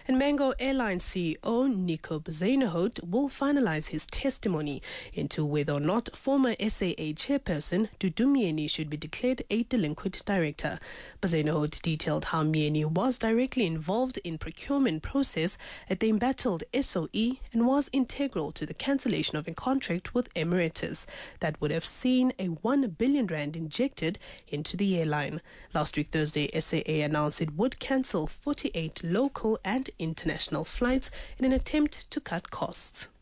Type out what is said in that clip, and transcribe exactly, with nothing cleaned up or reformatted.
And Mango Airlines C E O Nico Bezuidenhout will finalize his testimony into whether or not former S A A chairperson Dudu Myeni should be declared a delinquent director. Bezuidenhout detailed how Myeni was directly involved in procurement process at the embattled S O E and was integral to the cancellation of a contract with Emirates that would have seen a one billion rand injected into the airline. Last week Thursday, S A A announced it would cancel forty-eight local and international flights in an attempt to cut costs.